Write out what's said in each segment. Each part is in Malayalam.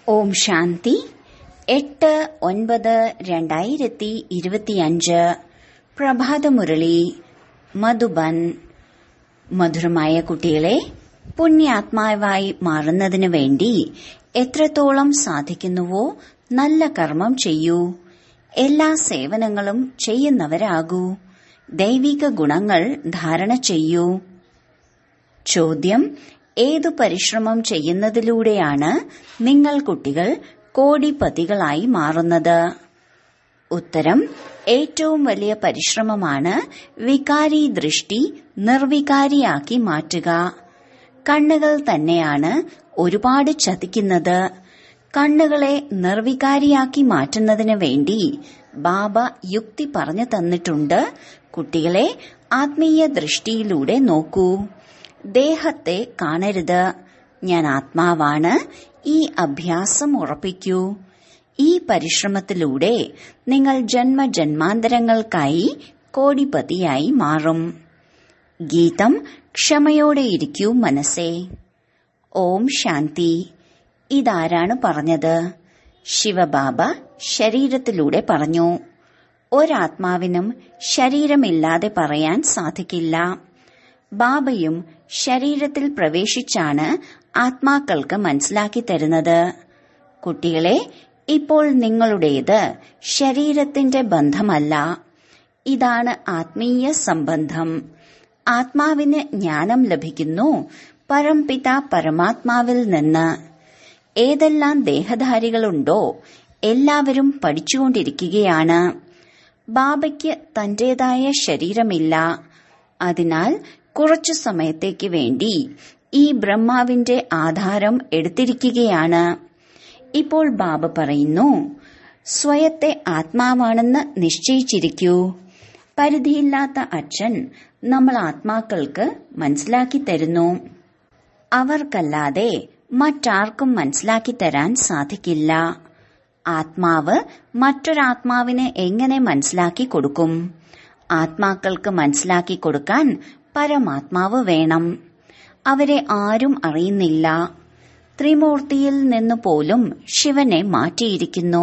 ഓം ശാന്തി 8/9/2025 പ്രഭാതമുരളി മധുബൻ. മധുരമായ കുട്ടികളെ, പുണ്യാത്മാവായി മാറുന്നതിനു വേണ്ടി എത്രത്തോളം സാധിക്കുന്നുവോ നല്ല കർമ്മം ചെയ്യൂ. എല്ലാ സേവനങ്ങളും ചെയ്യുന്നവരാകൂ. ദൈവിക ഗുണങ്ങൾ ധാരണ ചെയ്യൂ. ചോദ്യം: ഏതു പരിശ്രമം ചെയ്യുന്നതിലൂടെയാണ് നിങ്ങൾ കുട്ടികൾ കോടിപതികളായി മാറുന്നത്? ഉത്തരം: ഏറ്റവും വലിയ പരിശ്രമമാണ് വികാരി ദൃഷ്ടി നിർവികാരിയാക്കി മാറ്റുക. കണ്ണുകൾ തന്നെയാണ് ഒരുപാട് ചതിക്കുന്നത്. കണ്ണുകളെ നിർവികാരിയാക്കി മാറ്റുന്നതിന് വേണ്ടി ബാബ യുക്തി പറഞ്ഞു തന്നിട്ടുണ്ട്. കുട്ടികളെ, ആത്മീയ ദൃഷ്ടിയിലൂടെ നോക്കൂ. ദേഹത്തെ കാണരുത്. ഞാൻ ആത്മാവാണ്. ഈ അഭ്യാസം ഉറപ്പിക്കൂ. ഈ പരിശ്രമത്തിലൂടെ നിങ്ങൾ ജന്മജന്മാന്തരങ്ങൾക്കായി കോടിപതിയായി മാറും. ഗീതം: ക്ഷമയോടെയിരിക്കൂ മനസ്സേ. ഓം ശാന്തി. ഇതാരാണ് പറഞ്ഞത്? ശിവബാബ ശരീരത്തിലൂടെ പറഞ്ഞു. ഒരാത്മാവിനും ശരീരമില്ലാതെ പറയാൻ സാധിക്കില്ല. ബാബയും ശരീരത്തിൽ പ്രവേശിച്ചാണ് ആത്മാക്കൾക്ക് മനസ്സിലാക്കി തരുന്നത്. കുട്ടികളെ, ഇപ്പോൾ നിങ്ങളുടേത് ശരീരത്തിന്റെ ബന്ധമല്ല. ഇതാണ് ആത്മീയ സംബന്ധം. ആത്മാവിന് ജ്ഞാനം ലഭിക്കുന്നു പരംപിത പരമാത്മാവിൽ നിന്ന്. ഏതെല്ലാം ദേഹധാരികളുണ്ടോ എല്ലാവരും പഠിച്ചുകൊണ്ടിരിക്കുകയാണ്. ബാബയ്ക്ക് തന്റേതായ ശരീരമില്ല. അതിനാൽ കുറച്ചു സമയത്തേക്ക് വേണ്ടി ഈ ബ്രഹ്മാവിന്റെ ആധാരം എടുത്തിരിക്കുകയാണ്. ഇപ്പോൾ ബാബ പറയുന്നു, സ്വയത്തെ ആത്മാവാണെന്ന് നിശ്ചയിച്ചിരിക്കൂ. പരിധിയില്ലാത്ത അച്ഛൻ നമ്മൾ ആത്മാക്കൾക്ക് മനസ്സിലാക്കി തരുന്നു. അവർക്കല്ലാതെ മറ്റാർക്കും മനസ്സിലാക്കി തരാൻ സാധിക്കില്ല. ആത്മാവ് മറ്റൊരാത്മാവിനെ എങ്ങനെ മനസ്സിലാക്കി കൊടുക്കും? ആത്മാക്കൾക്ക് മനസ്സിലാക്കി കൊടുക്കാൻ പരമാത്മാവ് വേണം. അവരെ ആരും അറിയുന്നില്ല. ത്രിമൂർത്തിയിൽ നിന്ന് പോലും ശിവനെ മാറ്റിയിരിക്കുന്നു.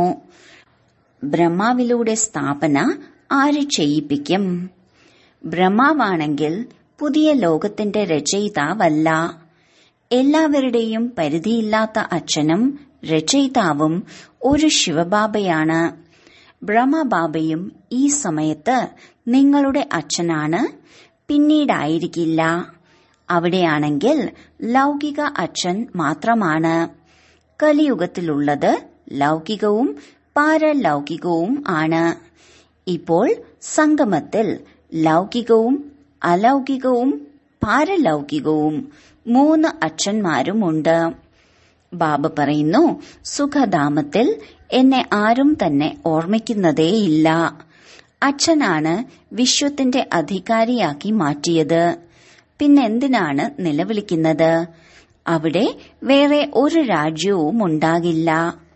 ബ്രഹ്മാവിലൂടെ സ്ഥാപന ആര് ചെയ്യിപ്പിക്കും? ബ്രഹ്മാവാണെങ്കിൽ പുതിയ ലോകത്തിന്റെ രചയിതാവല്ല. എല്ലാവരുടെയും പരിധിയില്ലാത്ത അച്ഛനും രചയിതാവും ഒരു ശിവബാബയാണ്. ബ്രഹ്മബാബയും ഈ സമയത്ത് നിങ്ങളുടെ അച്ഛനാണ്, പിന്നീടായിരിക്കില്ല. അവിടെയാണെങ്കിൽ ലൗകിക അച്ഛൻ മാത്രമാണ്. കലിയുഗത്തിലുള്ളത് ലൗകികവും പാരലൗകികവും ആണ്. ഇപ്പോൾ സംഗമത്തിൽ ലൗകികവും അലൗകികവും പാരലൗകികവും 3 അച്ഛന്മാരുമുണ്ട്. ബാബ പറയുന്നു, സുഖധാമത്തിൽ എന്നെ ആരും തന്നെ ഓർമ്മിക്കുന്നതേയില്ല. അച്ഛനാണ് വിശ്വത്തിന്റെ അധികാരിയാക്കി മാറ്റിയത്. പിന്നെന്തിനാണ് നിലവിളിക്കുന്നത്? അവിടെ വേറെ ഒരു രാജ്യവും ഉണ്ടാകില്ല.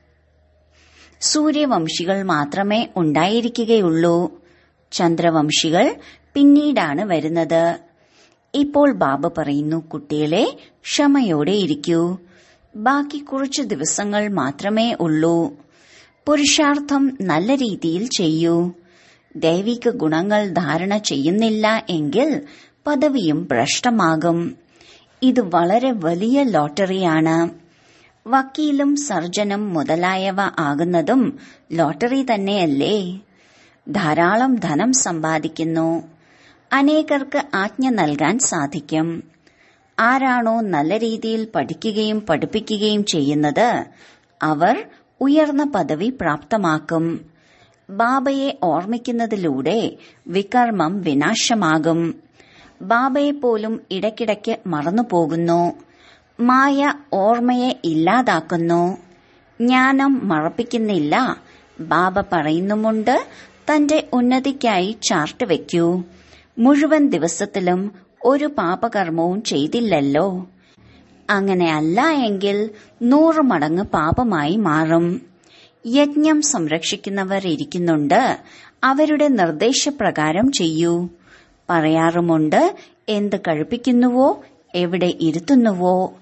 സൂര്യവംശികൾ മാത്രമേ ഉണ്ടായിരിക്കുകയുള്ളൂ. ചന്ദ്രവംശികൾ പിന്നീടാണ് വരുന്നത്. ഇപ്പോൾ ബാബ പറയുന്നു, കുട്ടികളെ, ക്ഷമയോടെ ഇരിക്കൂ. ബാക്കി കുറച്ചു ദിവസങ്ങൾ മാത്രമേ ഉള്ളൂ. പുരുഷാർത്ഥം നല്ല രീതിയിൽ ചെയ്യൂ. ദൈവിക ഗുണങ്ങൾ ധാരണ ചെയ്യുന്നില്ല എങ്കിൽ പദവിയും ഭ്രഷ്ടമാകും. ഇത് വളരെ വലിയ ലോട്ടറിയാണ്. വക്കീലും സർജനും മുതലായവ ആകുന്നതും ലോട്ടറി തന്നെയല്ലേ? ധാരാളം ധനം സമ്പാദിക്കുന്നു. അനേകർക്ക് ആജ്ഞ നൽകാൻ സാധിക്കും. ആരാണോ നല്ല രീതിയിൽ പഠിക്കുകയും പഠിപ്പിക്കുകയും ചെയ്യുന്നത് അവർ ഉയർന്ന പദവി പ്രാപ്തമാക്കും. ബാബയെ ഓർമ്മിക്കുന്നതിലൂടെ വികർമ്മം വിനാശമാകും. ബാബയെ പോലും ഇടയ്ക്കിടയ്ക്ക് മറന്നുപോകുന്നു. മായ ഓർമ്മയെ ഇല്ലാതാക്കുന്നു. ജ്ഞാനം മറപ്പിക്കുന്നില്ല. ബാബ പറയുന്നുമുണ്ട്, തന്റെ ഉന്നതിക്കായി ചാർട്ട് വെക്കൂ. മുഴുവൻ ദിവസത്തിലും ഒരു പാപകർമ്മവും ചെയ്തില്ലല്ലോ. അങ്ങനെയല്ല എങ്കിൽ 100 മടങ്ങ് പാപമായി മാറും. യജ്ഞം സംരക്ഷിക്കുന്നവർ ഇരിക്കുന്നുണ്ട്. അവരുടെ നിർദ്ദേശപ്രകാരം ചെയ്യൂ. പറയാറുമുണ്ട്, എന്ത് കഴിപ്പിക്കുന്നുവോ എവിടെ ഇരുത്തുന്നുവോ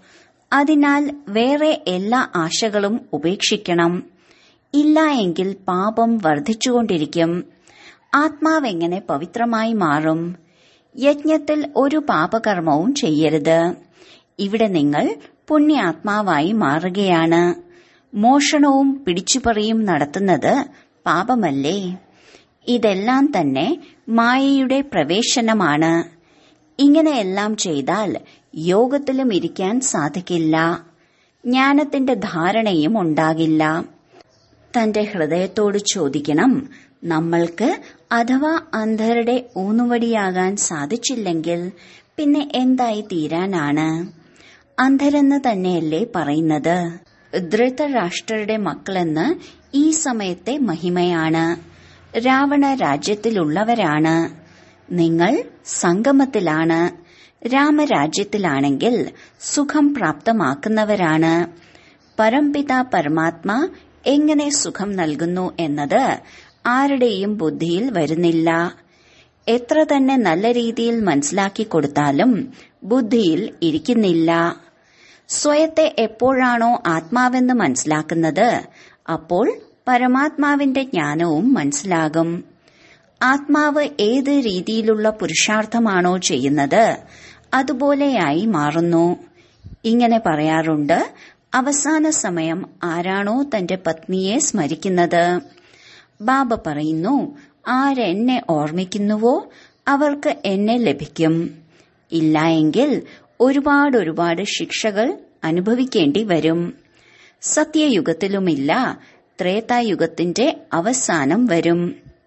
അതിനാൽ വേറെ എല്ലാ ആശകളും ഉപേക്ഷിക്കണം. ഇല്ല എങ്കിൽ പാപം വർദ്ധിച്ചുകൊണ്ടിരിക്കും. ആത്മാവെങ്ങനെ പവിത്രമായി മാറും? യജ്ഞത്തിൽ ഒരു പാപകർമ്മവും ചെയ്യരുത്. ഇവിടെ നിങ്ങൾ പുണ്യാത്മാവായി മാറുകയാണ്. മോഷണവും പിടിച്ചുപറിയും നടത്തുന്നത് പാപമല്ലേ? ഇതെല്ലാം തന്നെ മായയുടെ പ്രവേശനമാണ്. ഇങ്ങനെയെല്ലാം ചെയ്താൽ യോഗത്തിലും ഇരിക്കാൻ സാധിക്കില്ല. ജ്ഞാനത്തിന്റെ ധാരണയും ഉണ്ടാകില്ല. തന്റെ ഹൃദയത്തോട് ചോദിക്കണം, നമ്മൾക്ക് അഥവാ അന്ധരുടെ ഊന്നുവടിയാകാൻ സാധിച്ചില്ലെങ്കിൽ പിന്നെ എന്തായി തീരാനാണ്? അന്ധരെന്ന് തന്നെയല്ലേ പറയുന്നത്? ധൃതരാഷ്ട്രരുടെ മക്കളെന്ന് ഈ സമയത്തെ മഹിമയാണ്. രാവണ രാജ്യത്തിലുള്ളവരാണ്. നിങ്ങൾ സംഗമത്തിലാണ്. രാമരാജ്യത്തിലാണെങ്കിൽ സുഖം പ്രാപ്തമാക്കുന്നവരാണ്. പരംപിത പരമാത്മാ എങ്ങനെ സുഖം നൽകുന്നു എന്നത് ആരുടെയും ബുദ്ധിയിൽ വരുന്നില്ല. എത്ര തന്നെ നല്ല രീതിയിൽ മനസ്സിലാക്കി കൊടുത്താലും ബുദ്ധിയിൽ ഇരിക്കുന്നില്ല. സ്വയത്തെ എപ്പോഴാണോ ആത്മാവെന്ന് മനസ്സിലാക്കുന്നത്, അപ്പോൾ പരമാത്മാവിന്റെ ജ്ഞാനവും മനസ്സിലാകും. ആത്മാവ് ഏത് രീതിയിലുള്ള പുരുഷാർത്ഥമാണോ ചെയ്യുന്നത്, അതുപോലെയായി മാറുന്നു. ഇങ്ങനെ പറയാറുണ്ട്, അവസാന സമയം ആരാണോ തന്റെ പത്നിയെ സ്മരിക്കുന്നത്. ബാബ പറയുന്നു, ആരെന്നെ ഓർമ്മിക്കുന്നുവോ അവർക്ക് എന്നെ ലഭിക്കും. ഇല്ല എങ്കിൽ ഒരുപാട് ശിക്ഷകൾ അനുഭവിക്കേണ്ടി വരും. സത്യയുഗത്തിലുമില്ല, ത്രേതായുഗത്തിന്റെ അവസാനം വരും.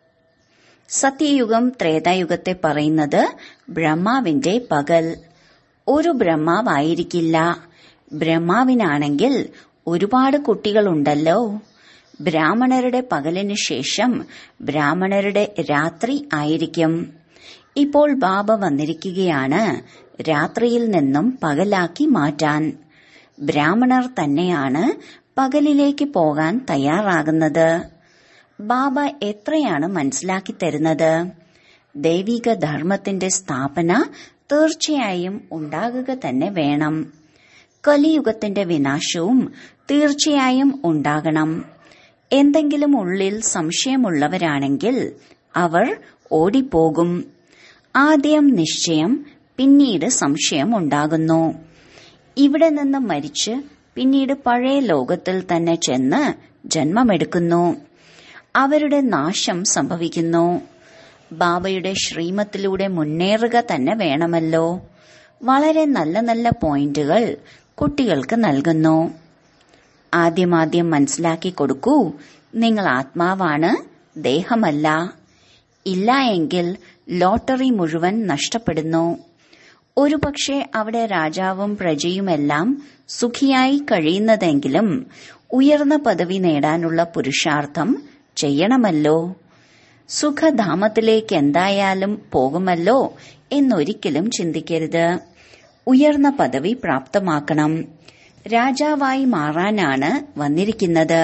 സത്യയുഗം ത്രേതായുഗത്തെ പറയുന്നത് ബ്രഹ്മാവിന്റെ പകൽ. ഒരു ബ്രഹ്മാവായിരിക്കില്ല. ബ്രഹ്മാവിനാണെങ്കിൽ ഒരുപാട് കുട്ടികളുണ്ടല്ലോ. ബ്രാഹ്മണരുടെ പകലിനു ശേഷം ബ്രാഹ്മണരുടെ രാത്രി ആയിരിക്കും. ഇപ്പോൾ ബാബ വന്നിരിക്കുകയാണ് രാത്രിയിൽ നിന്നും പകലാക്കി മാറ്റാൻ. ബ്രാഹ്മണർ തന്നെയാണ് പകലിലേക്ക് പോകാൻ തയ്യാറാകുന്നത്. ബാബ എത്രയാണ് മനസ്സിലാക്കി തരുന്നത്? ദൈവിക ധർമ്മത്തിന്റെ സ്ഥാപന തീർച്ചയായും ഉണ്ടാകുക തന്നെ വേണം. കലിയുഗത്തിന്റെ വിനാശവും തീർച്ചയായും ഉണ്ടാകണം. എന്തെങ്കിലും ഉള്ളിൽ സംശയമുള്ളവരാണെങ്കിൽ അവർ ഓടിപ്പോകും. ആദ്യം നിശ്ചയം, പിന്നീട് സംശയം ഉണ്ടാകുന്നു. ഇവിടെ നിന്ന് മരിച്ച് പിന്നീട് പഴയ ലോകത്തിൽ തന്നെ ചെന്ന് ജന്മമെടുക്കുന്നു. അവരുടെ നാശം സംഭവിക്കുന്നു. ബാബയുടെ ശ്രീമത്തിലൂടെ മുന്നേറുക തന്നെ വേണമല്ലോ. വളരെ നല്ല നല്ല പോയിന്റുകൾ കുട്ടികൾക്ക് നൽകുന്നു. ആദ്യമാദ്യം മനസ്സിലാക്കി കൊടുക്കൂ, നിങ്ങൾ ആത്മാവാണ്, ദേഹമല്ല. ഇല്ല എങ്കിൽ ലോട്ടറി മുഴുവൻ നഷ്ടപ്പെടുന്നു. ഒരുപക്ഷെ അവിടെ രാജാവും പ്രജയുമെല്ലാം സുഖിയായി കഴിയുന്നതെങ്കിലും ഉയർന്ന പദവി നേടാനുള്ള പുരുഷാർത്ഥം ചെയ്യണമല്ലോ. സുഖധാമത്തിലേക്ക് എന്തായാലും പോകുമല്ലോ എന്നൊരിക്കലും ചിന്തിക്കരുത്. ഉയർന്ന പദവി പ്രാപ്തമാക്കണം. രാജാവായി മാറാനാണ് വന്നിരിക്കുന്നത്.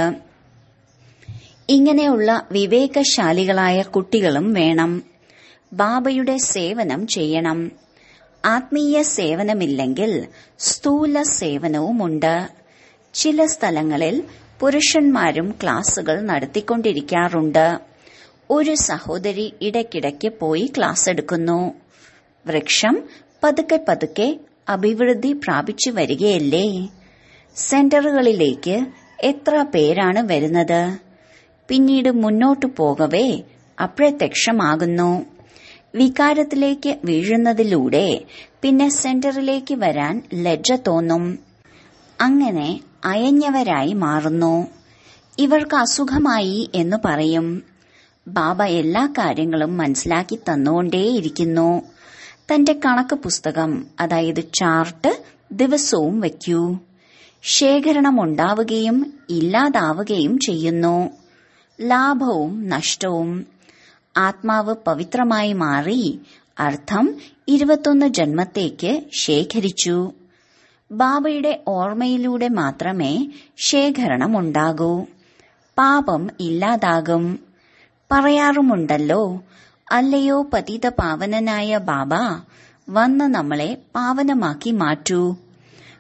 ഇങ്ങനെയുള്ള വിവേകശാലികളായ കുട്ടികളും വേണം. ബാബയുടെ സേവനം ചെയ്യണം. ആത്മീയ സേവനമില്ലെങ്കിൽ സ്ഥൂല സേവനവുമുണ്ട്. ചില സ്ഥലങ്ങളിൽ പുരുഷന്മാരും ക്ലാസുകൾ നടത്തിക്കൊണ്ടിരിക്കാറുണ്ട്. ഒരു സഹോദരി ഇടയ്ക്കിടയ്ക്ക് പോയി ക്ലാസ് എടുക്കുന്നു. വൃക്ഷം പതുക്കെ പതുക്കെ അഭിവൃദ്ധി പ്രാപിച്ചു വരികയല്ലേ? സെന്ററുകളിലേക്ക് എത്ര പേരാണ് വരുന്നത്? പിന്നീട് മുന്നോട്ടു പോകവേ അപ്രത്യക്ഷമാകുന്നു. വികാരത്തിലേക്ക് വീഴുന്നതിലൂടെ പിന്നെ സെന്ററിലേക്ക് വരാൻ ലജ്ജ തോന്നും. അങ്ങനെ അയഞ്ഞവരായി മാറുന്നു. ഇവർക്ക് അസുഖമായി എന്ന് പറയും. ബാബ എല്ലാ കാര്യങ്ങളും മനസ്സിലാക്കി തന്നുകൊണ്ടേയിരിക്കുന്നു. തന്റെ കണക്ക് പുസ്തകം, അതായത് ചാർട്ട് ദിവസവും വയ്ക്കൂ. ശേഖരണമുണ്ടാവുകയും ഇല്ലാതാവുകയും ചെയ്യുന്നു. ലാഭവും നഷ്ടവും. ആത്മാവ് പവിത്രമായി മാറി. അർത്ഥം 21 ജന്മത്തേക്ക് ശേഖരിച്ചു. ബാബയുടെ ഓർമ്മയിലൂടെ മാത്രമേ ശേഖരണമുണ്ടാകൂ. പാപം ഇല്ലാതാകും. പറയാറുമുണ്ടല്ലോ, അല്ലയോ പതിത പാവനനായ ബാബ, വന്ന് നമ്മളെ പാവനമാക്കി മാറ്റൂ.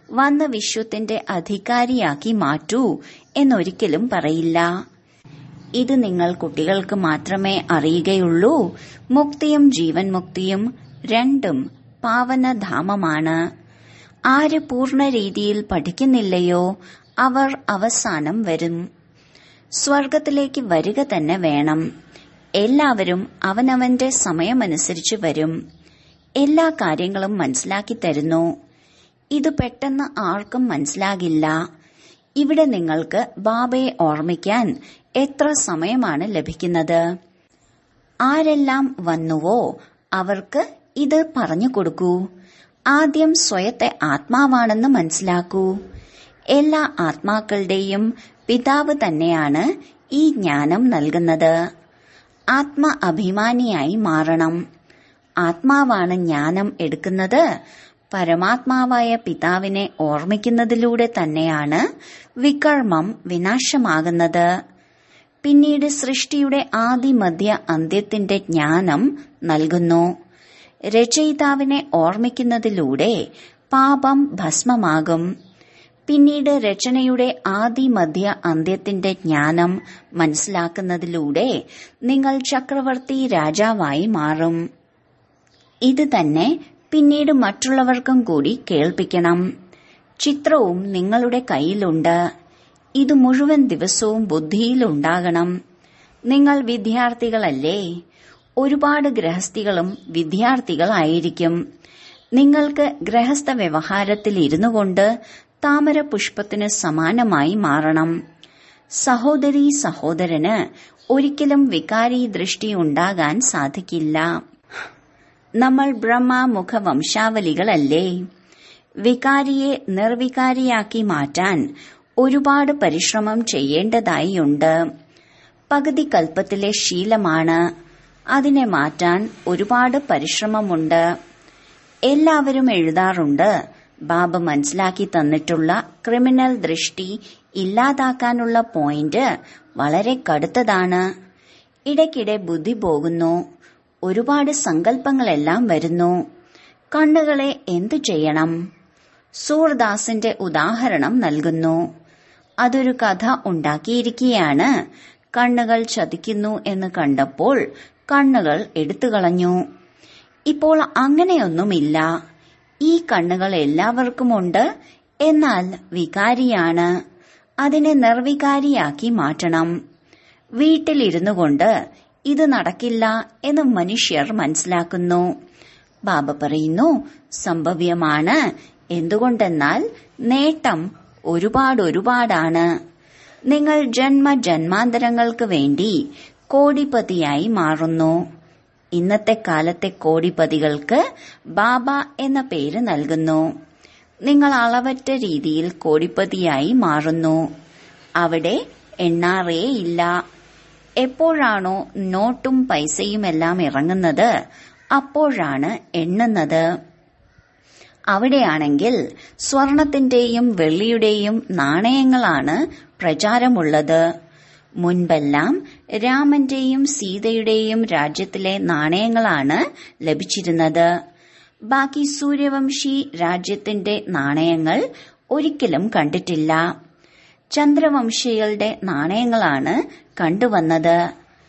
വന്ന് വിശ്വത്തിന്റെ അധികാരിയാക്കി മാറ്റൂ എന്നൊരിക്കലും പറയില്ല. ഇത് നിങ്ങൾ കുട്ടികൾക്ക് മാത്രമേ അറിയുകയുള്ളൂ. മുക്തിയും ജീവൻ മുക്തിയും രണ്ടും പാവനധാമമാണ്. ആര് പൂർണ്ണ രീതിയിൽ പഠിക്കുന്നില്ലയോ അവർ അവസാനം വരും. സ്വർഗത്തിലേക്ക് വരിക തന്നെ വേണം. എല്ലാവരും അവനവന്റെ സമയമനുസരിച്ച് വരും. എല്ലാ കാര്യങ്ങളും മനസ്സിലാക്കി തരുന്നു. ഇത് പെട്ടെന്ന് ആർക്കും മനസ്സിലാകില്ല. ഇവിടെ നിങ്ങൾക്ക് ബാബയെ ഓർമ്മിക്കാൻ എത്ര സമയമാണ് ലഭിക്കുന്നത്? ആരെല്ലാം വന്നുവോ അവർക്ക് ഇത് പറഞ്ഞു കൊടുക്കൂ. ആദ്യം സ്വയത്തെ ആത്മാവാണെന്ന് മനസ്സിലാക്കൂ. എല്ലാ ആത്മാക്കളുടെയും പിതാവ് തന്നെയാണ് ഈ ജ്ഞാനം നൽകുന്നത്. ആത്മ അഭിമാനിയായി മാറണം. ആത്മാവാണ് ജ്ഞാനം എടുക്കുന്നത്. പരമാത്മാവായ പിതാവിനെ ഓർമ്മിക്കുന്നതിലൂടെ തന്നെയാണ് വികർമ്മം വിനാശമാകുന്നത്. പിന്നീട് സൃഷ്ടിയുടെ ആദി മധ്യ അന്ത്യത്തിന്റെ ജ്ഞാനം നൽകുന്നു. രചയിതാവിനെ ഓർമ്മിക്കുന്നതിലൂടെ പാപം ഭസ്മമാകും. പിന്നീട് രചനയുടെ ആദി മധ്യ അന്ത്യത്തിന്റെ ജ്ഞാനം മനസ്സിലാക്കുന്നതിലൂടെ നിങ്ങൾ ചക്രവർത്തി രാജാവായി മാറും. ഇത് തന്നെ പിന്നീട് മറ്റുള്ളവർക്കും കൂടി കേൾപ്പിക്കണം. ചിത്രവും നിങ്ങളുടെ കയ്യിലുണ്ട്. ഇത് മുഴുവൻ ദിവസവും ബുദ്ധിയിലുണ്ടാകണം. നിങ്ങൾ വിദ്യാർത്ഥികളല്ലേ? ഒരുപാട് ഗൃഹസ്ഥികളും വിദ്യാർത്ഥികളായിരിക്കും. നിങ്ങൾക്ക് ഗൃഹസ്ഥ വ്യവഹാരത്തിൽ ഇരുന്നു കൊണ്ട് താമര പുഷ്പത്തിന് സമാനമായി മാറണം. സഹോദരീ സഹോദരന് ഒരിക്കലും വികാരി ദൃഷ്ടി ഉണ്ടാകാൻ സാധിക്കില്ല. നമ്മൾ ബ്രഹ്മമുഖ വംശാവലികളല്ലേ? വികാരിയെ നിർവികാരിയാക്കി മാറ്റാൻ ഒരുപാട് പരിശ്രമം ചെയ്യേണ്ടതായുണ്ട്. പകുതി കൽപ്പത്തിലെ ശീലമാണ്. അതിനെ മാറ്റാൻ ഒരുപാട് പരിശ്രമമുണ്ട്. എല്ലാവരും എഴുതാറുണ്ട്, ബാബ മനസ്സിലാക്കി തന്നിട്ടുള്ള ക്രിമിനൽ ദൃഷ്ടി ഇല്ലാതാക്കാനുള്ള പോയിന്റ് വളരെ കടുത്തതാണ്. ഇടയ്ക്കിടെ ബുദ്ധി പോകുന്നു. ഒരുപാട് സങ്കല്പങ്ങളെല്ലാം വരുന്നു. കണ്ണുകളെ എന്തു ചെയ്യണം? സൂർദാസിന്റെ ഉദാഹരണം നൽകുന്നു. അതൊരു കഥ ഉണ്ടാക്കിയിരിക്കുകയാണ്. കണ്ണുകൾ ചതിക്കുന്നു എന്ന് കണ്ടപ്പോൾ കണ്ണുകൾ എടുത്തുകളഞ്ഞു. ഇപ്പോൾ അങ്ങനെയൊന്നുമില്ല. ഈ കണ്ണുകൾ എല്ലാവർക്കുമുണ്ട്. എന്നാൽ വികാരിയാണ്. അതിനെ നിർവികാരിയാക്കി മാറ്റണം. വീട്ടിലിരുന്നു കൊണ്ട് ഇത് നടക്കില്ല എന്ന് മനുഷ്യർ മനസ്സിലാക്കുന്നു. ബാബ പറയുന്നു, സംഭവ്യമാണ്. എന്തുകൊണ്ടെന്നാൽ നേട്ടം ഒരുപാടാണ്. നിങ്ങൾ ജന്മജന്മാന്തരങ്ങൾക്ക് വേണ്ടി കോടിപതിയായി മാറുന്നു. ഇന്നത്തെ കാലത്തെ കോടിപതികൾക്ക് ബാബ എന്ന പേര് നൽകുന്നു. നിങ്ങൾ അളവറ്റ രീതിയിൽ കോടിപതിയായി മാറുന്നു. അവിടെ എണ്ണാറേ ഇല്ല. എപ്പോഴാണോ നോട്ടും പൈസയുമെല്ലാം ഇറങ്ങുന്നത് അപ്പോഴാണ് എണ്ണുന്നത്. അവിടെയാണെങ്കിൽ സ്വർണത്തിന്റെയും വെള്ളിയുടെയും നാണയങ്ങളാണ് പ്രചാരമുള്ളത്. മുൻപെല്ലാം രാമന്റെയും സീതയുടെയും രാജ്യത്തിലെ നാണയങ്ങളാണ് ലഭിച്ചിരുന്നത്. ബാക്കി സൂര്യവംശി രാജ്യത്തിന്റെ നാണയങ്ങൾ ഒരിക്കലും കണ്ടിട്ടില്ല. ചന്ദ്രവംശികളുടെ നാണയങ്ങളാണ് കണ്ടുവന്നത്.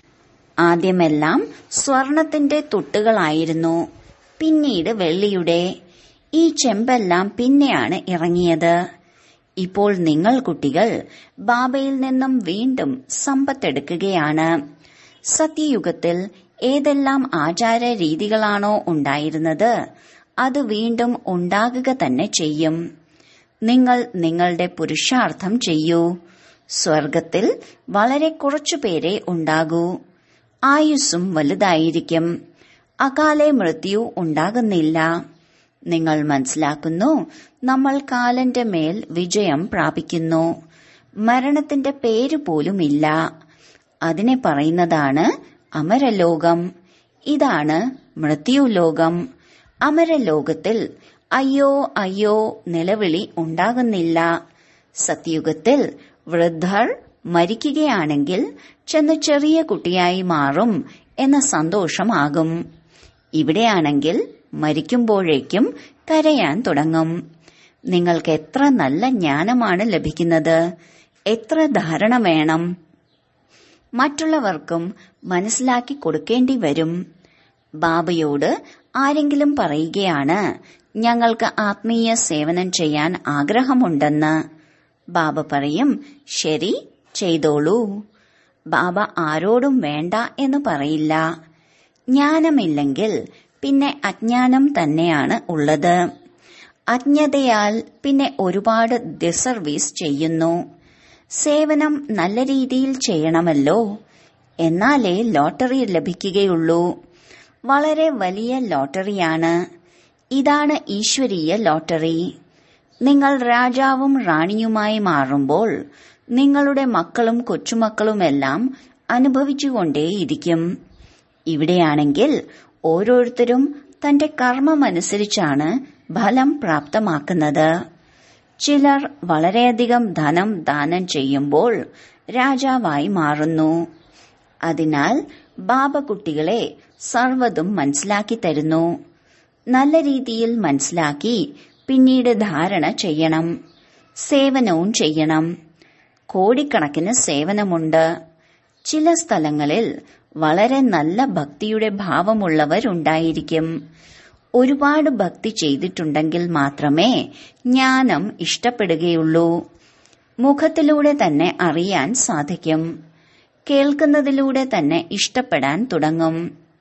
ആദ്യമെല്ലാം സ്വർണത്തിന്റെ തുട്ടുകളായിരുന്നു. പിന്നീട് വെള്ളിയുടെ. ഈ ചെമ്പെല്ലാം പിന്നെയാണ് ഇറങ്ങിയത്. ഇപ്പോൾ നിങ്ങൾ കുട്ടികൾ ബാബയിൽ നിന്നും വീണ്ടും സമ്പത്തെടുക്കുകയാണ്. സത്യയുഗത്തിൽ ഏതെല്ലാം ആചാര രീതികളാണോ ഉണ്ടായിരുന്നത് അത് വീണ്ടും ഉണ്ടാകുക തന്നെ ചെയ്യും. നിങ്ങൾ നിങ്ങളുടെ പുരുഷാർത്ഥം ചെയ്യൂ. സ്വർഗത്തിൽ വളരെ കുറച്ചുപേരെ ഉണ്ടാകൂ. ആയുസ്സും വലുതായിരിക്കും. അകാലെ മൃത്യു ഉണ്ടാകുന്നില്ല. നിങ്ങൾ മനസ്സിലാക്കുന്നു, നമ്മൾ കാലന്റെ മേൽ വിജയം പ്രാപിക്കുന്നു. മരണത്തിന്റെ പേര് പോലുമില്ല. അതിനെ പറയുന്നതാണ് അമരലോകം. ഇതാണ് മൃത്യുലോകം. അമരലോകത്തിൽ അയ്യോ അയ്യോ നിലവിളി ഉണ്ടാകുന്നില്ല. സത്യുഗത്തിൽ വൃദ്ധർ മരിക്കുകയാണെങ്കിൽ ചെന്ന് ചെറിയ കുട്ടിയായി മാറും എന്ന സന്തോഷമാകും. ഇവിടെയാണെങ്കിൽ മരിക്കുമ്പോഴേക്കും കരയാൻ തുടങ്ങും. നിങ്ങൾക്ക് എത്ര നല്ല ജ്ഞാനമാണ് ലഭിക്കുന്നത്, എത്ര ധാരണ വേണം. മറ്റുള്ളവർക്കും മനസ്സിലാക്കി കൊടുക്കേണ്ടി വരും. ബാബയോട് ആരെങ്കിലും പറയുകയാണ്, ഞങ്ങൾക്ക് ആത്മീയ സേവനം ചെയ്യാൻ ആഗ്രഹമുണ്ടെന്ന്. ബാബ പറയും, ശരി, ചെയ്തോളൂ. ബാബ ആരോടും വേണ്ട എന്ന് പറയില്ല. ജ്ഞാനമില്ലെങ്കിൽ പിന്നെ അജ്ഞാനം തന്നെയാണ് ഉള്ളത്. അജ്ഞതയാൽ പിന്നെ ഒരുപാട് ഡിസർവീസ് ചെയ്യുന്നു. സേവനം നല്ല രീതിയിൽ ചെയ്യണമല്ലോ, എന്നാലേ ലോട്ടറി ലഭിക്കുകയുള്ളൂ. വളരെ വലിയ ലോട്ടറിയാണ്. ഇതാണ് ഈശ്വരീയ ലോട്ടറി. നിങ്ങൾ രാജാവും റാണിയുമായി മാറുമ്പോൾ നിങ്ങളുടെ മക്കളും കൊച്ചുമക്കളുമെല്ലാം അനുഭവിച്ചുകൊണ്ടേയിരിക്കും. ഇവിടെയാണെങ്കിൽ ഓരോരുത്തരും തന്റെ കർമ്മമനുസരിച്ചാണ് ഫലം പ്രാപ്തമാക്കുന്നത്. ചിലർ വളരെയധികം ധനം ദാനം ചെയ്യുമ്പോൾ രാജാവായി മാറുന്നു. അതിനാൽ ബാബ കുട്ടികളെ സർവ്വതും മനസ്സിലാക്കി തരുന്നു. നല്ല രീതിയിൽ മനസ്സിലാക്കി പിന്നീട് ധാരണ ചെയ്യണം. സേവനവും ചെയ്യണം. കോടിക്കണക്കിന് സേവനമുണ്ട്. ചില സ്ഥലങ്ങളിൽ വളരെ നല്ല ഭക്തിയുടെ ഭാവമുള്ളവരുണ്ടായിരിക്കും. ഒരുപാട് ഭക്തി ചെയ്തിട്ടുണ്ടെങ്കിൽ മാത്രമേ ജ്ഞാനം ഇഷ്ടപ്പെടുകയുള്ളൂ. മുഖത്തിലൂടെ തന്നെ അറിയാൻ സാധിക്കും. കേൾക്കുന്നതിലൂടെ തന്നെ ഇഷ്ടപ്പെടാൻ തുടങ്ങും.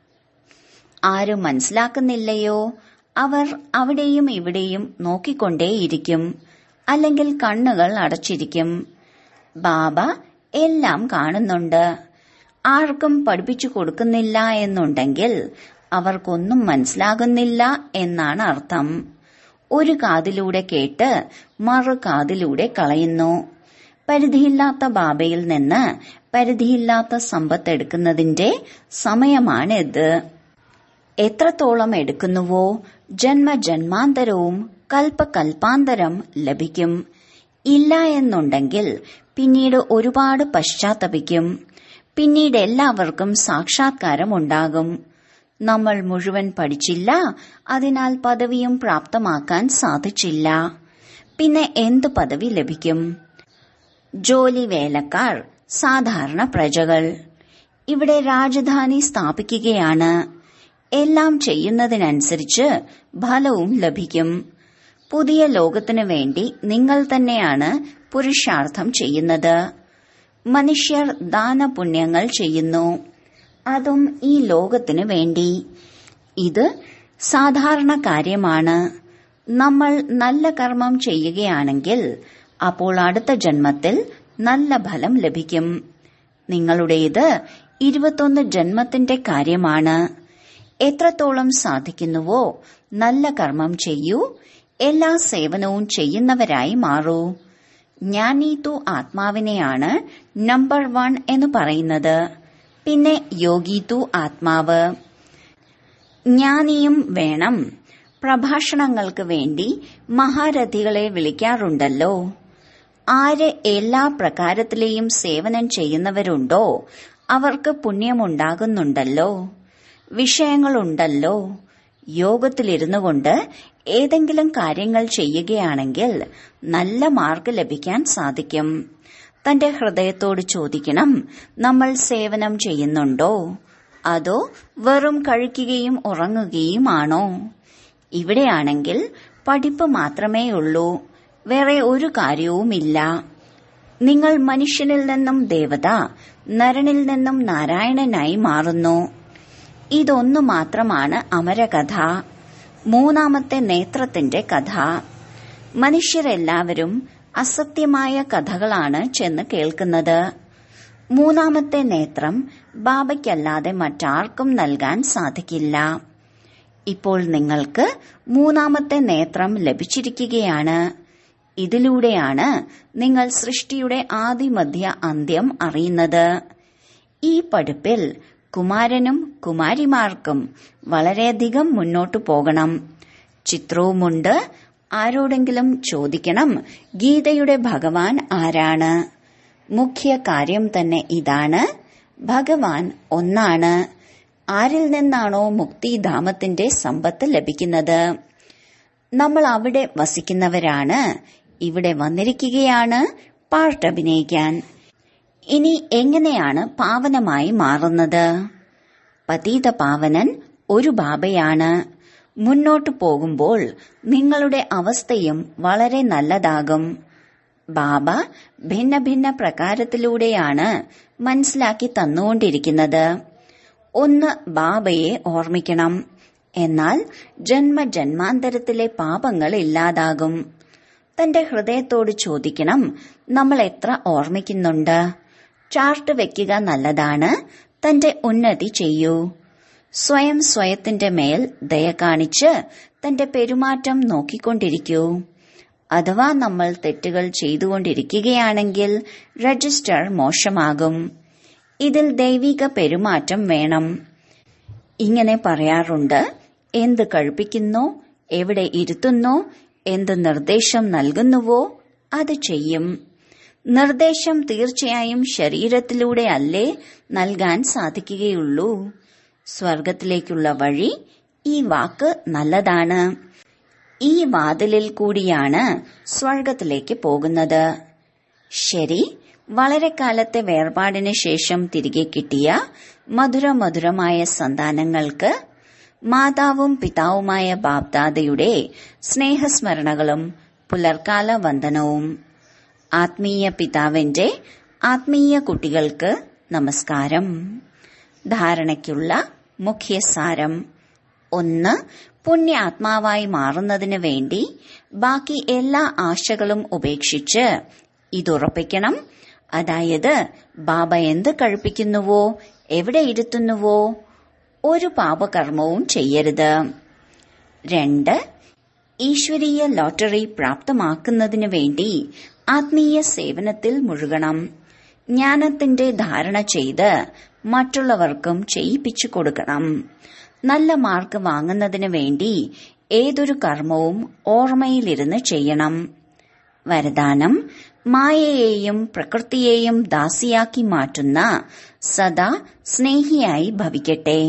ആരും മനസ്സിലാക്കുന്നില്ലയോ, അവർ അവിടെയും ഇവിടെയും നോക്കിക്കൊണ്ടേയിരിക്കും. അല്ലെങ്കിൽ കണ്ണുകൾ അടച്ചിരിക്കും. ബാബ എല്ലാം കാണുന്നുണ്ട്. ആർക്കും പഠിപ്പിച്ചു കൊടുക്കുന്നില്ല എന്നുണ്ടെങ്കിൽ അവർക്കൊന്നും മനസ്സിലാകുന്നില്ല എന്നാണ് അർത്ഥം. ഒരു കാതിലൂടെ കേട്ട് മറു കാതിലൂടെ കളയുന്നു. പരിധിയില്ലാത്ത ബാബയിൽ നിന്ന് പരിധിയില്ലാത്ത സമ്പത്ത് എടുക്കുന്നതിന്റെ സമയമാണിത്. എത്രത്തോളം എടുക്കുന്നുവോ ജന്മജന്മാന്തരവും കൽപ്പകൽപ്പാന്തരം ലഭിക്കും. ഇല്ല എന്നുണ്ടെങ്കിൽ പിന്നീട് ഒരുപാട് പശ്ചാത്തപിക്കും. പിന്നീട് എല്ലാവർക്കും സാക്ഷാത്കാരം ഉണ്ടാകും. നമ്മൾ മുഴുവൻ പഠിച്ചില്ല, അതിനാൽ പദവിയും പ്രാപ്തമാക്കാൻ സാധിച്ചില്ല. പിന്നെ എന്ത് പദവി ലഭിക്കും? ജോലി വേലക്കാർ, സാധാരണ പ്രജകൾ. ഇവിടെ രാജധാനി സ്ഥാപിക്കുകയാണ്. എല്ലാം ചെയ്യുന്നതിനനുസരിച്ച് ഫലവും ലഭിക്കും. പുതിയ ലോകത്തിനു വേണ്ടി നിങ്ങൾ തന്നെയാണ് പുരുഷാർത്ഥം ചെയ്യുന്നത്. മനുഷ്യർ ദാനപുണ്യങ്ങൾ ചെയ്യുന്നു, അതും ഈ ലോകത്തിനു വേണ്ടി. ഇത് സാധാരണ കാര്യമാണ്. നമ്മൾ നല്ല കർമ്മം ചെയ്യുകയാണെങ്കിൽ അപ്പോൾ അടുത്ത ജന്മത്തിൽ നല്ല ഫലം ലഭിക്കും. നിങ്ങളുടേത് 21 ജന്മത്തിന്റെ കാര്യമാണ്. എത്രത്തോളം സാധിക്കുന്നുവോ നല്ല കർമ്മം ചെയ്യൂ. എല്ലാ സേവനവും ചെയ്യുന്നവരായി മാറൂ. ജ്ഞാനീതു ആത്മാവിനെയാണ് നമ്പർ 1 എന്ന് പറയുന്നത്. പിന്നെ യോഗീതു ആത്മാവ്. ജ്ഞാനിയും വേണം. പ്രഭാഷണങ്ങൾക്ക് വേണ്ടി മഹാരഥികളെ വിളിക്കാറുണ്ടല്ലോ. ആര് എല്ലാ പ്രകാരത്തിലെയും സേവനം ചെയ്യുന്നവരുണ്ടോ അവർക്ക് പുണ്യമുണ്ടാകുന്നുണ്ടല്ലോ. വിഷയങ്ങളുണ്ടല്ലോ. യോഗത്തിലിരുന്നു കൊണ്ട് ഏതെങ്കിലും കാര്യങ്ങൾ ചെയ്യുകയാണെങ്കിൽ നല്ല മാർക്ക് ലഭിക്കാൻ സാധിക്കും. തന്റെ ഹൃദയത്തോട് ചോദിക്കണം, നമ്മൾ സേവനം ചെയ്യുന്നുണ്ടോ, അതോ വെറും കഴിക്കുകയും ഉറങ്ങുകയുമാണോ? ഇവിടെയാണെങ്കിൽ പഠിപ്പ് മാത്രമേ ഉള്ളൂ, വേറെ ഒരു കാര്യവുമില്ല. നിങ്ങൾ മനുഷ്യനിൽ നിന്നും ദേവത, നരനിൽ നിന്നും നാരായണനായി മാറുന്നു. ഇതൊന്നു മാത്രമാണ് അമരകഥ, മൂന്നാമത്തെ നേത്രത്തിന്റെ കഥ. മനുഷ്യരെല്ലാവരും അസത്യമായ കഥകളാണ് ചെന്ന് കേൾക്കുന്നത്. മൂന്നാമത്തെ നേത്രം ബാബയ്ക്കല്ലാതെ മറ്റാർക്കും നൽകാൻ സാധിക്കില്ല. ഇപ്പോൾ നിങ്ങൾക്ക് മൂന്നാമത്തെ നേത്രം ലഭിച്ചിരിക്കുകയാണ്. ഇതിലൂടെയാണ് നിങ്ങൾ സൃഷ്ടിയുടെ ആദിമധ്യ അന്ത്യം അറിയുന്നത്. ഈ പഠിപ്പിൽ കുമാരനും കുമാരിമാർക്കും വളരെയധികം മുന്നോട്ടു പോകണം. ചിത്രവുമുണ്ട്. ആരോടെങ്കിലും ചോദിക്കണം, ഗീതയുടെ ഭഗവാൻ ആരാണ്? മുഖ്യ കാര്യം തന്നെ ഇതാണ്. ഭഗവാൻ ഒന്നാണ്. ആരിൽ നിന്നാണോ മുക്തിധാമത്തിന്റെ സമ്പത്ത് ലഭിക്കുന്നത്? നമ്മൾ അവിടെ വസിക്കുന്നവരാണ്, ഇവിടെ വന്നിരിക്കുകയാണ് പാർട്ട് അഭിനയിക്കാൻ. ഇനി എങ്ങനെയാണ് പാവനമായി മാറുന്നത്? പതീത പാവനൻ ഒരു ബാബയാണ്. മുന്നോട്ടു പോകുമ്പോൾ നിങ്ങളുടെ അവസ്ഥയും വളരെ നല്ലതാകും. ബാബ ഭിന്ന ഭിന്ന പ്രകാരത്തിലൂടെയാണ് മനസ്സിലാക്കി തന്നുകൊണ്ടിരിക്കുന്നത്. ഒന്ന് ബാബയെ ഓർമ്മിക്കണം, എന്നാൽ ജന്മജന്മാന്തരത്തിലെ പാപങ്ങൾ ഇല്ലാതാകും. തന്റെ ഹൃദയത്തോട് ചോദിക്കണം, നമ്മൾ എത്ര ഓർമ്മിക്കുന്നുണ്ട്? ചാർട്ട് വെക്കുക നല്ലതാണ്. തന്റെ ഉന്നതി ചെയ്യൂ. സ്വയം സ്വയത്തിന്റെ മേൽ ദയ കാണിച്ച് തന്റെ പെരുമാറ്റം നോക്കിക്കൊണ്ടിരിക്കൂ. അഥവാ നമ്മൾ തെറ്റുകൾ ചെയ്തുകൊണ്ടിരിക്കുകയാണെങ്കിൽ രജിസ്റ്റർ മോശമാകും. ഇതിൽ ദൈവിക പെരുമാറ്റം വേണം. ഇങ്ങനെ പറയാറുണ്ട്, എന്ത് കഴിപ്പിക്കുന്നോ, എവിടെ ഇരുത്തുന്നോ, എന്ത് നിർദ്ദേശം നൽകുന്നുവോ അത് ചെയ്യും. നിർദ്ദേശം തീർച്ചയായും ശരീരത്തിലൂടെ അല്ലേ നൽകാൻ സാധിക്കുകയുള്ളൂ. സ്വർഗത്തിലേക്കുള്ള വഴി ഈ വാക്ക് നല്ലതാണ്. ഈ വാതിലിൽ കൂടിയാണ് സ്വർഗത്തിലേക്ക് പോകുന്നത്. ശരി, വളരെ കാലത്തെ വേർപാടിന് ശേഷം തിരികെ കിട്ടിയ മധുരമധുരമായ സന്താനങ്ങൾക്ക് മാതാവും പിതാവുമായ ബാബ്ദാദയുടെ സ്നേഹസ്മരണകളും പുലർക്കാല വന്ദനവും. ആത്മീയ പിതാവിന്റെ ആത്മീയ കുട്ടികൾക്ക് നമസ്കാരം. ധാരണയ്ക്കുള്ള മുഖ്യസാരം: 1. പുണ്യാത്മാവായി മാറുന്നതിന് വേണ്ടി ബാക്കി എല്ലാ ആശകളും ഉപേക്ഷിച്ച് ഇതുറപ്പിക്കണം. അതായത് ബാബ എന്ത് കഴിപ്പിക്കുന്നുവോ, എവിടെ ഇരുത്തുന്നുവോ ഒരു പാപകർമ്മവും ചെയ്യരുത്. 2. ഈശ്വരീയ ലോട്ടറി പ്രാപ്തമാക്കുന്നതിന് വേണ്ടി ആത്മീയ സേവനത്തിൽ മുഴുകണം. ജ്ഞാനത്തിന്റെ ധാരണ ചെയ്ത് മറ്റുള്ളവർക്കും ചെയ്യിപ്പിച്ചു കൊടുക്കണം. നല്ല മാർക്ക് വാങ്ങുന്നതിന് വേണ്ടി ഏതൊരു കർമ്മവും ഓർമ്മയിലിരുന്ന് ചെയ്യണം. വരദാനം: മായയെയും പ്രകൃതിയെയും ദാസിയാക്കി മാറ്റുന്ന സദാ സ്നേഹിയായി ഭവിക്കട്ടെ.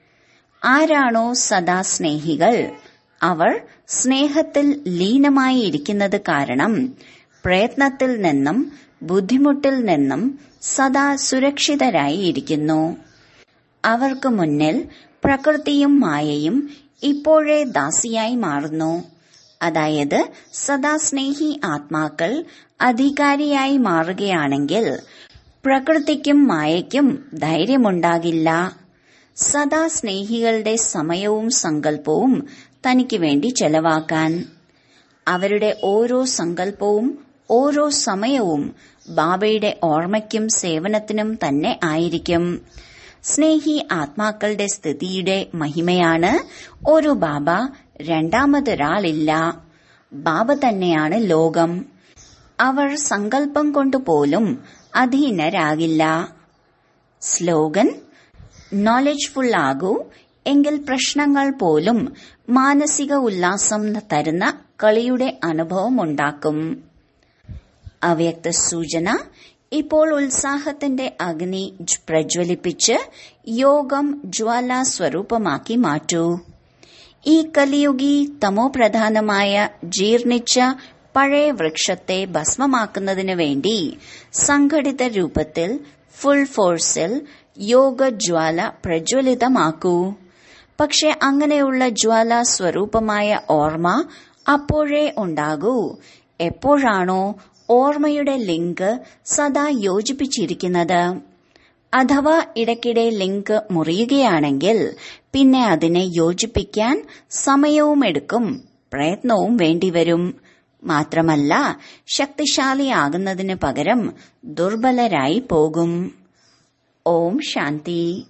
ആരാണോ സദാ സ്നേഹികൾ, അവർ സ്നേഹത്തിൽ ലീനമായി ഇരിക്കുന്നത് കാരണം പ്രയത്നത്തിൽ നിന്നും ബുദ്ധിമുട്ടിൽ നിന്നും സദാ സുരക്ഷിതരായി ഇരിക്കുന്നു. അവർക്ക് മുന്നിൽ പ്രകൃതിയും മായയും ഇപ്പോഴേ ദാസിയായി മാറുന്നു. അതായത് സദാ സ്നേഹി ആത്മാക്കൾ അധികാരിയായി മാറുകയാണെങ്കിൽ പ്രകൃതിക്കും മായയ്ക്കും ധൈര്യമുണ്ടാകില്ല. സദാ സ്നേഹികളുടെ സമയവും സങ്കല്പവും തനിക്ക് വേണ്ടി ചെലവാക്കാൻ. അവരുടെ ഓരോ സങ്കല്പവും ഓരോ സമയവും ബാബയുടെ ഓർമ്മയ്ക്കും സേവനത്തിനും തന്നെ ആയിരിക്കും. സ്നേഹി ആത്മാക്കളുടെ സ്ഥിതിയുടെ മഹിമയാണ് ഒരു ബാബ, രണ്ടാമതൊരാളില്ല. ബാബ തന്നെയാണ് ലോകം. അവർ സങ്കല്പം കൊണ്ടുപോലും അധീനരാകില്ല. സ്ലോഗൻ: നോളജ്ഫുൾ ആകൂ, എങ്കിൽ പ്രശ്നങ്ങൾ പോലും മാനസിക ഉല്ലാസം തരുന്ന കളിയുടെ അനുഭവം ഉണ്ടാക്കും. അവ്യക്ത സൂചന: ഇപ്പോൾ ഉത്സാഹത്തിന്റെ അഗ്നി പ്രജ്വലിപ്പിച്ച് യോഗം ജ്വാലാ സ്വരൂപമാക്കി മാറ്റൂ. ഈ കലിയുഗി തമോപ്രധാനമായ ജീർണിച്ച പഴയ വൃക്ഷത്തെ ഭസ്മമാക്കുന്നതിനു വേണ്ടി സംഘടിത രൂപത്തിൽ ഫുൾ ഫോഴ്സിൽ യോഗജ്വാല പ്രജ്വലിതമാക്കൂ. പക്ഷെ അങ്ങനെയുള്ള ജ്വാലാ സ്വരൂപമായ ഓർമ്മ അപ്പോഴേ ഉണ്ടാകൂ എപ്പോഴാണോ ഓർമ്മയുടെ ലിങ്ക് സദാ യോജിപ്പിച്ചിരിക്കുന്നത്. അഥവാ ഇടയ്ക്കിടെ ലിങ്ക് മുറിയുകയാണെങ്കിൽ പിന്നെ അതിനെ യോജിപ്പിക്കാൻ സമയവുമെടുക്കും, പ്രയത്നവും വേണ്ടിവരും. മാത്രമല്ല ശക്തിശാലിയാകുന്നതിന് പകരം ദുർബലരായി പോകും. ഓം ശാന്തി.